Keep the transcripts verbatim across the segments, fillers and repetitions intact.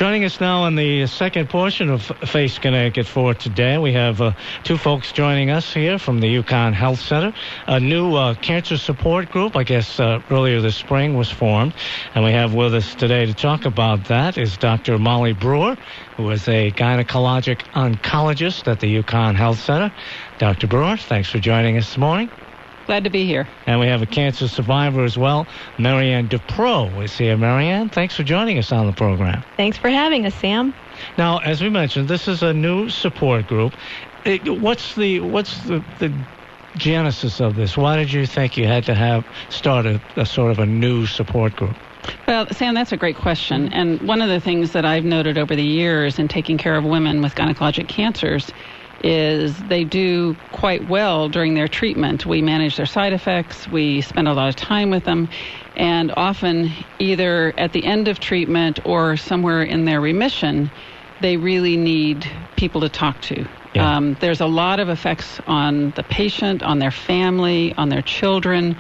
Joining us now in the second portion of Face Connecticut for today, we have uh, two folks joining us here from the UConn Health Center. A new uh, cancer support group, I guess, uh, earlier this spring was formed. And we have with us today to talk about that is Doctor Molly Brewer, who is a gynecologic oncologist at the UConn Health Center. Doctor Brewer, thanks for joining us this morning. Glad to be here. And we have a cancer survivor as well, Marianne Dupro is here. Marianne, thanks for joining us on the program. Thanks for having us, Sam. Now, as we mentioned, this is a new support group. It, what's the what's the, the genesis of this? Why did you think you had to have start a, a sort of a new support group? Well, Sam, that's a great question. And one of the things that I've noted over the years in taking care of women with gynecologic cancers is they do quite well during their treatment. We manage their side effects. We spend a lot of time with them. And often, either at the end of treatment or somewhere in their remission, they really need people to talk to. Yeah. Um, there's a lot of effects on the patient, on their family, on their children.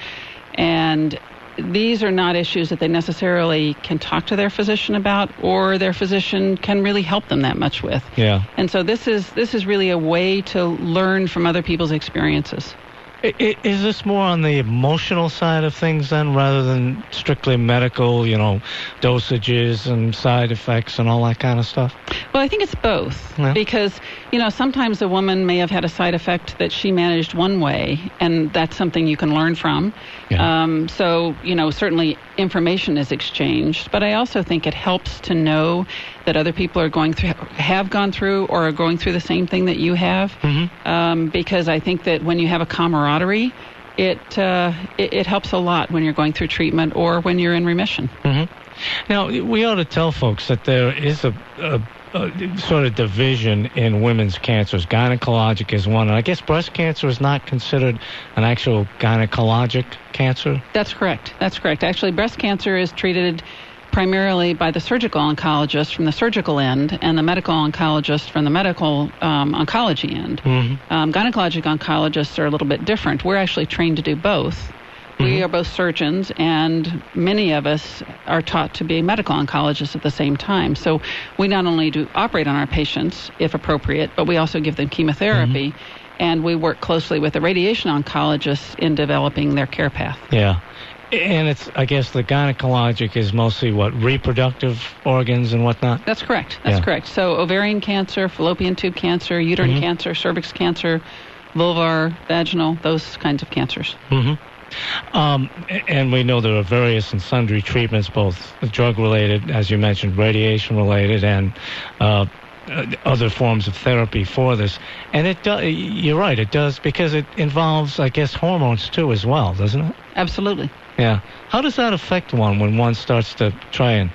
And these are not issues that they necessarily can talk to their physician about, or their physician can really help them that much with. Yeah. And so this is this is really a way to learn from other people's experiences. I, I, is this more on the emotional side of things then, rather than strictly medical, you know, dosages and side effects and all that kind of stuff? Well, I think it's both. Yeah. Because, you know, sometimes a woman may have had a side effect that she managed one way, and that's something you can learn from. Yeah. Um, so, you know, certainly information is exchanged, but I also think it helps to know that other people are going through, have gone through, or are going through the same thing that you have. Mm-hmm. Um, because I think that when you have a camaraderie, it, uh, it it helps a lot when you're going through treatment or when you're in remission. Mm-hmm. Now, we ought to tell folks that there is a, a, a sort of division in women's cancers. Gynecologic is one. And I guess breast cancer is not considered an actual gynecologic cancer? That's correct. That's correct. Actually, breast cancer is treated primarily by the surgical oncologist from the surgical end, and the medical oncologist from the medical um, oncology end. Mm-hmm. Um, gynecologic oncologists are a little bit different. We're actually trained to do both. Mm-hmm. We are both surgeons, and many of us are taught to be medical oncologists at the same time. So we not only do operate on our patients, if appropriate, but we also give them chemotherapy, mm-hmm. and we work closely with the radiation oncologists in developing their care path. Yeah. And it's, I guess, the gynecologic is mostly, what, reproductive organs and whatnot? That's correct. That's yeah. correct. So ovarian cancer, fallopian tube cancer, uterine mm-hmm. cancer, cervix cancer, vulvar, vaginal, those kinds of cancers. Mm-hmm. Um, and we know there are various and sundry treatments, both drug-related, as you mentioned, radiation-related, and uh, other forms of therapy for this. And it do, you're right, it does, because it involves, I guess, hormones, too, as well, doesn't it? Absolutely. Yeah. How does that affect one when one starts to try and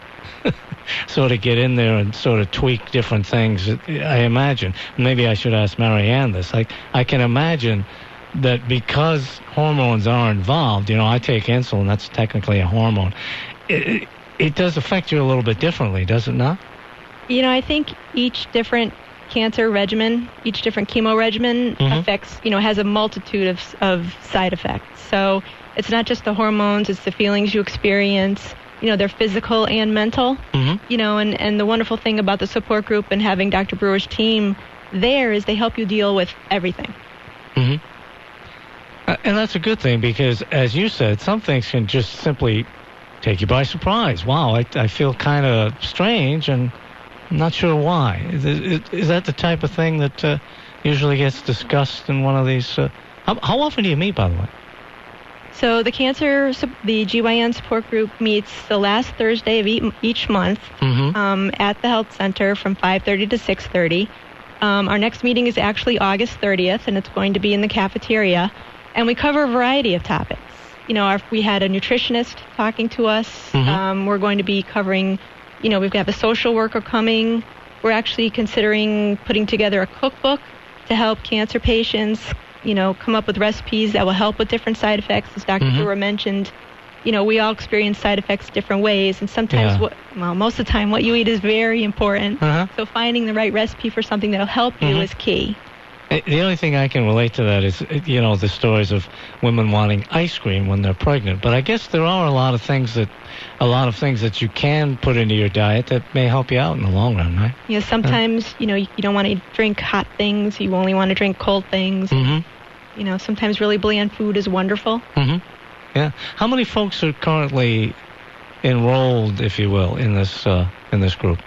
sort of get in there and sort of tweak different things? I imagine, maybe I should ask Marianne this, I, I can imagine that because hormones are involved, you know, I take insulin, that's technically a hormone, it, it, it does affect you a little bit differently, does it not? You know, I think each different cancer regimen, each different chemo regimen mm-hmm. affects, you know, has a multitude of, of side effects. So it's not just the hormones, it's the feelings you experience. You know, they're physical and mental. Mm-hmm. You know, and, and the wonderful thing about the support group and having Doctor Brewer's team there is they help you deal with everything. Mm-hmm. Uh, and that's a good thing because, as you said, some things can just simply take you by surprise. Wow, I, I feel kind of strange and I'm not sure why. Is, is, is that the type of thing that uh, usually gets discussed in one of these? Uh, how, how often do you meet, by the way? So the cancer, the G Y N support group meets the last Thursday of each month mm-hmm. um, at the health center from five thirty to six thirty. Um, our next meeting is actually August thirtieth, and it's going to be in the cafeteria. And we cover a variety of topics. You know, our, we had a nutritionist talking to us. Mm-hmm. Um, we're going to be covering, you know, we've got a social worker coming. We're actually considering putting together a cookbook to help cancer patients, you know, come up with recipes that will help with different side effects. As Doctor Mm-hmm. Brewer mentioned, you know, we all experience side effects different ways. And sometimes, yeah. what, well, most of the time, what you eat is very important. Uh-huh. So finding the right recipe for something that will help you mm-hmm. is key. The only thing I can relate to that is, you know, the stories of women wanting ice cream when they're pregnant. But I guess there are a lot of things that, a lot of things that you can put into your diet that may help you out in the long run, right? You know, sometimes, uh, you know, you don't want to drink hot things. You only want to drink cold things. Mm-hmm. You know, sometimes really bland food is wonderful. Mm-hmm. Yeah. How many folks are currently enrolled, if you will, in this uh, in this group?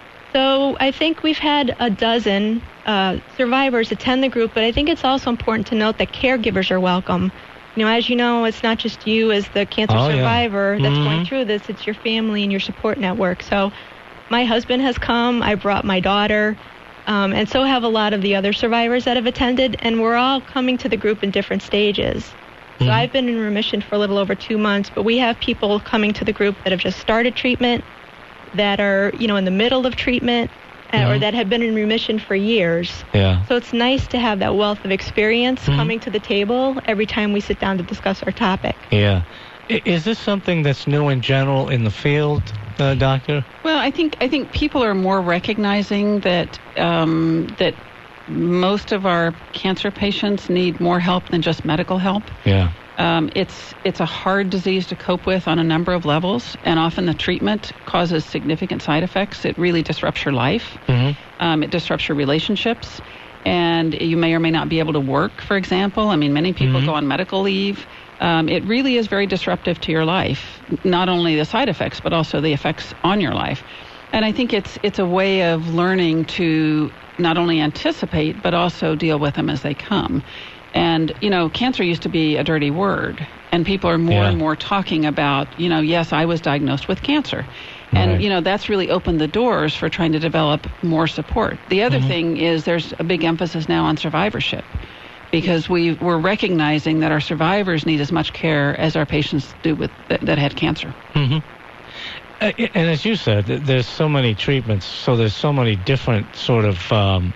So I think we've had a dozen uh, survivors attend the group, but I think it's also important to note that caregivers are welcome. You know, as you know, it's not just you as the cancer oh, survivor yeah. that's mm-hmm. going through this. It's your family and your support network. So my husband has come. I brought my daughter, um, and so have a lot of the other survivors that have attended, and we're all coming to the group in different stages. So mm-hmm. I've been in remission for a little over two months, but we have people coming to the group that have just started treatment, that are, you know, in the middle of treatment, uh, mm-hmm. or that have been in remission for years. Yeah. So it's nice to have that wealth of experience mm-hmm. coming to the table every time we sit down to discuss our topic. Yeah. I- is this something that's new in general in the field, uh, Doctor? Well, I think I think people are more recognizing that um, that most of our cancer patients need more help than just medical help. Yeah. Um, it's it's a hard disease to cope with on a number of levels, and often the treatment causes significant side effects. It really disrupts your life. Mm-hmm. Um, it disrupts your relationships, and you may or may not be able to work, for example. I mean, many people mm-hmm. go on medical leave. Um, it really is very disruptive to your life, not only the side effects, but also the effects on your life. And I think it's it's a way of learning to not only anticipate, but also deal with them as they come. And, you know, cancer used to be a dirty word, and people are more yeah. and more talking about, you know, yes, I was diagnosed with cancer. And, right. you know, that's really opened the doors for trying to develop more support. The other mm-hmm. thing is there's a big emphasis now on survivorship, because we, we're recognizing that our survivors need as much care as our patients do with that, that had cancer. Mm-hmm. Uh, and as you said, there's so many treatments, so there's so many different sort of... Um,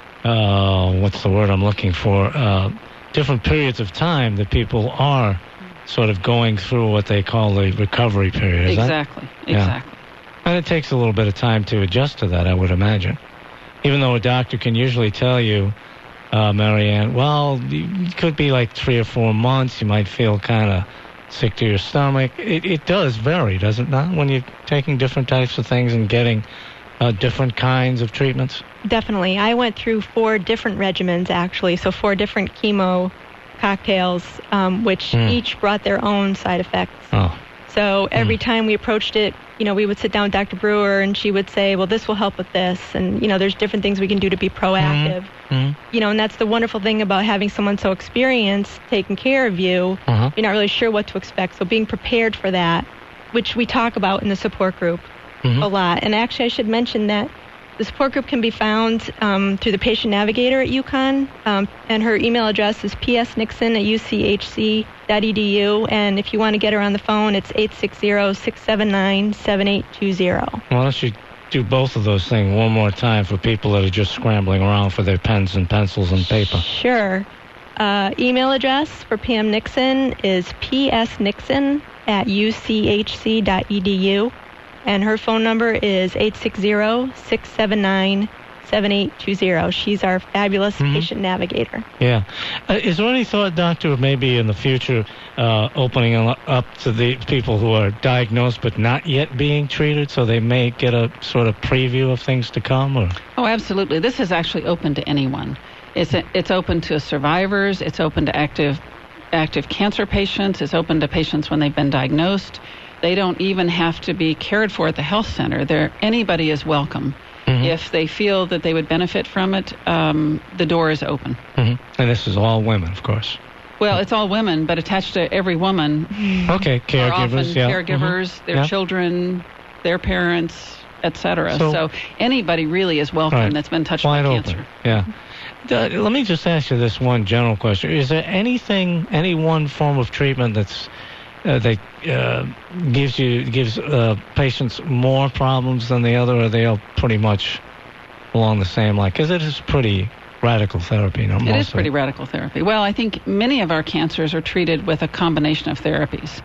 Uh, what's the word I'm looking for? Uh, different periods of time that people are sort of going through what they call the recovery period. Is exactly, that? exactly. Yeah. And it takes a little bit of time to adjust to that, I would imagine. Even though a doctor can usually tell you, uh, Marianne, well, it could be like three or four months. You might feel kind of sick to your stomach. It, it does vary, does it not, when you're taking different types of things and getting uh, different kinds of treatments? Definitely. I went through four different regimens, actually, so four different chemo cocktails, um, which mm. each brought their own side effects. Oh. So every mm. time we approached it, you know, we would sit down with Doctor Brewer, and she would say, well, this will help with this, and, you know, there's different things we can do to be proactive. Mm. You know, and that's the wonderful thing about having someone so experienced taking care of you. Uh-huh. You're not really sure what to expect, so being prepared for that, which we talk about in the support group mm-hmm. a lot. And actually, I should mention that the support group can be found um, through the patient navigator at UConn, um, and her email address is p s nixon at u c h c dot e d u, and if you want to get her on the phone, it's eight six zero, six seven nine, seven eight two zero. Why don't you do both of those things one more time for people that are just scrambling around for their pens and pencils and paper? Sure. Uh, email address for Pam Nixon is p s nixon at u c h c dot e d u. And her phone number is eight six zero, six seven nine, seven eight two zero. She's our fabulous mm-hmm. patient navigator. Yeah. Uh, is there any thought, Doctor, of maybe in the future uh, opening up to the people who are diagnosed but not yet being treated, so they may get a sort of preview of things to come? Or? Oh, absolutely. This is actually open to anyone. It's a, it's open to survivors. It's open to active active cancer patients. It's open to patients when they've been diagnosed. They don't even have to be cared for at the health center. There, anybody is welcome. Mm-hmm. If they feel that they would benefit from it, um, the door is open. Mm-hmm. And this is all women, of course. Well, it's all women, but attached to every woman. Okay, caregivers, are often yeah. caregivers, mm-hmm. their yeah. children, their parents, et cetera. So, so anybody really is welcome right. that's been touched Wide by open. cancer. Yeah. Uh, let me just ask you this one general question. Is there anything, any one form of treatment that's Uh, that uh, gives you gives uh, patients more problems than the other, or are they all pretty much along the same line? Because it is pretty radical therapy. You know, it is pretty radical therapy. Well, I think many of our cancers are treated with a combination of therapies.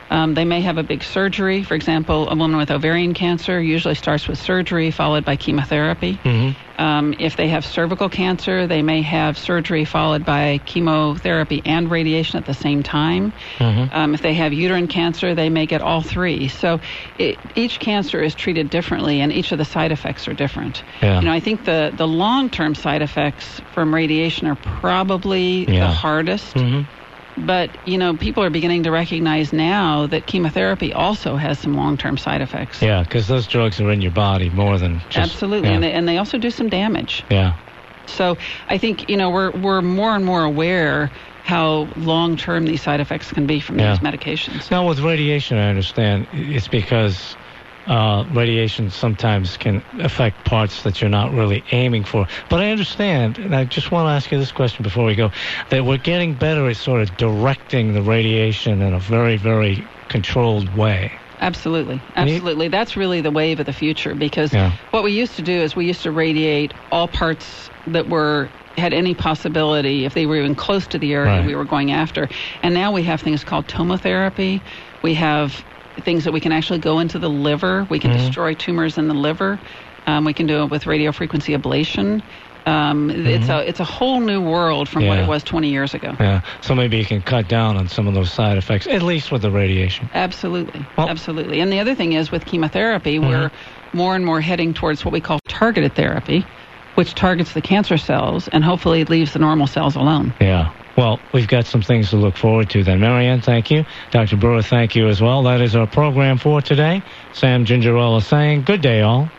Um, they may have a big surgery. For example, a woman with ovarian cancer usually starts with surgery followed by chemotherapy. Mm-hmm. Um, if they have cervical cancer, they may have surgery followed by chemotherapy and radiation at the same time. Mm-hmm. Um, if they have uterine cancer, they may get all three. So it, each cancer is treated differently, and each of the side effects are different. Yeah. You know, I think the, the long-term side effects from radiation are probably Yeah. the hardest. Mm-hmm. But, you know, people are beginning to recognize now that chemotherapy also has some long-term side effects. Yeah, because those drugs are in your body more than just... Absolutely, Yeah. and, they, and they also do some damage. Yeah. So I think, you know, we're we're more and more aware how long-term these side effects can be from Yeah. these medications. Now, with radiation, I understand it's because uh, radiation sometimes can affect parts that you're not really aiming for. But I understand, and I just want to ask you this question before we go, that we're getting better at sort of directing the radiation in a very, very controlled way. Absolutely. Absolutely. That's really the wave of the future, because Yeah. what we used to do is we used to radiate all parts that were had any possibility, if they were even close to the area Right. we were going after. And now we have things called tomotherapy. We have things that we can actually go into the liver. We can Mhm. destroy tumors in the liver. Um, we can do it with radiofrequency ablation. Um, It's a it's a whole new world from what Yeah. it was twenty years ago. Yeah, so maybe you can cut down on some of those side effects, at least with the radiation. Absolutely. Well- Absolutely. And the other thing is with chemotherapy, we're more and more heading towards what we call targeted therapy, which targets the cancer cells and hopefully leaves the normal cells alone. Yeah. Well, we've got some things to look forward to then. Marianne, thank you. Doctor Brewer, thank you as well. That is our program for today. Sam Gingerella saying good day, all.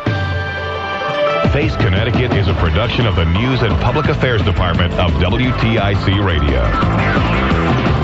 Face Connecticut is a production of the News and Public Affairs Department of W T I C Radio.